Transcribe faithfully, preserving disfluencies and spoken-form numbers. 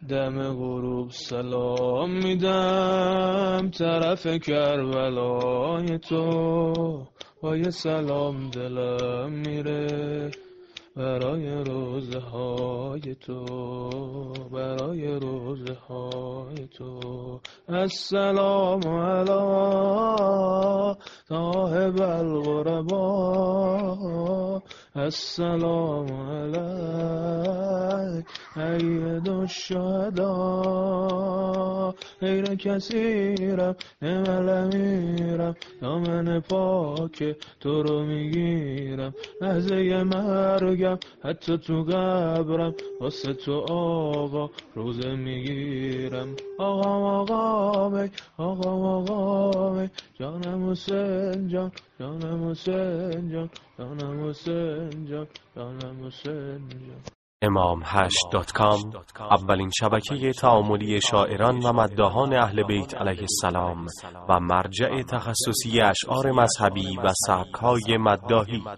دم غروب سلام میدم طرف کربلای تو، با یه سلام دلم میره برای روزه های تو، برای روزه های تو. السلام علی صاحب الغربا، السلام علیک سید الشهدا. غیر کسیرم نمال میرم، دامن پاک تو رو میگیرم، لحظه مرگم حتی تو قبرم واسه تو آقا روزه میگیرم. آقا آقا می آقا آقا می جانم حسین جان، جانم حسین جان، جانم حسین جان، جانم حسین جان. امام هشت دات کام اولین شبکه تعاملی شاعران و مداحان اهل بیت علیه السلام و مرجع تخصصی اشعار مذهبی و سبک‌های مداحی.